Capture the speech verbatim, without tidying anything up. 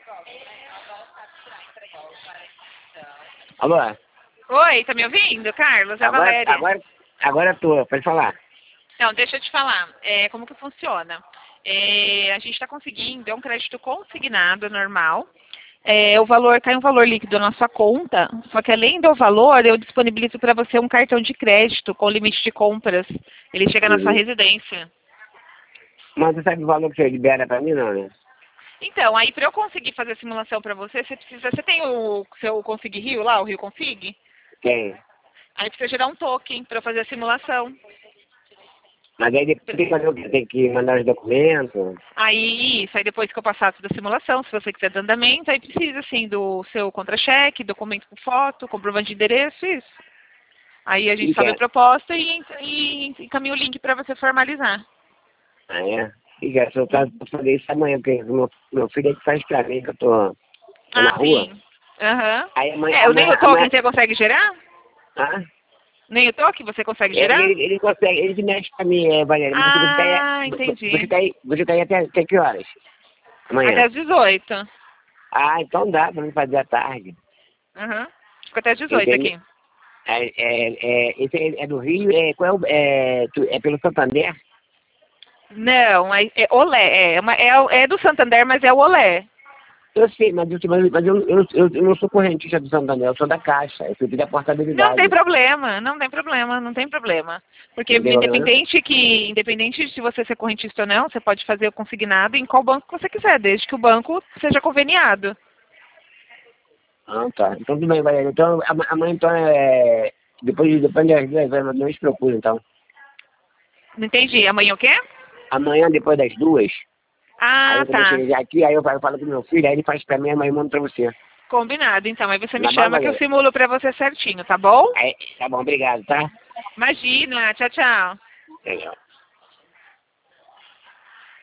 Alô? Oi, tá me ouvindo, Carlos? É a Agora, Valéria. agora, agora tô, pode falar. Não, deixa eu te falar. É, como que funciona? É, a gente está conseguindo, é um crédito consignado normal. É, o valor, cai um valor líquido na sua conta, só que além do valor, eu disponibilizo para você um cartão de crédito com limite de compras. Ele chega na sua Uhum. residência. Mas você sabe o valor que você libera pra mim, não, né? Então, aí para eu conseguir fazer a simulação para você, você precisa. Você tem o seu Config Rio lá, o Rio Config? Tem. Aí precisa gerar um token para eu fazer a simulação. Mas aí depois tem que fazer o quê? Tem que mandar os documentos. Aí, isso, aí depois que eu passar toda a simulação, se você quiser de andamento, aí precisa, assim, do seu contra-cheque, documento com foto, comprovante de endereço, isso. Aí a gente E sobe a quer? proposta e, e encaminha o link para você formalizar. Ah, é? E quer? Se eu Hum. quero fazer isso amanhã, porque o meu, meu filho é que faz pra mim, que eu tô, tô na Ah, rua. sim. Aham. Aí amanhã, É, eu nem amanhã, o amanhã... token você consegue gerar? Ah? Nem o token você consegue Ele, gerar? ele, ele consegue, ele que mexe pra mim, é, Valéria. Mas você, você tá aí, Ah, você entendi. tá aí, você tá aí até, até que horas? Até Amanhã. às dezoito. Ah, então dá pra mim fazer à tarde. Aham. Fica até às dezoito Entende? aqui. É, é, é, esse é, é do Rio, é, qual é, o, é, tu- é pelo Santander? Não, é, é Olé. É, uma- é, o- é do Santander, mas é o Olé. Eu sei, mas, eu, mas mas eu, eu, eu, eu não sou correntista do Santander, eu sou da Caixa, eu fui pedir a Não tem portabilidade. problema, não tem problema, não tem problema. Porque Não tem problema, não? independente que, independente de se você ser correntista ou não, você pode fazer o consignado em qual banco você quiser, desde que o banco seja conveniado. Ah, tá. Então tudo bem, Valéria. Então ama- amanhã então é. Depois, de- depois das duas, vai, não se preocupe então. Não entendi. Amanhã o quê? Amanhã, depois das duas, aí Ah, eu também tá. cheguei aqui, aí eu falo, eu falo com meu filho, aí ele faz pra mim, amanhã eu mando pra você. Combinado, então. Aí você me Tá bom, chama que eu Valéria? simulo pra você certinho, tá bom? Aí, tá bom, obrigado, tá? Imagina. Tchau, tchau. Legal.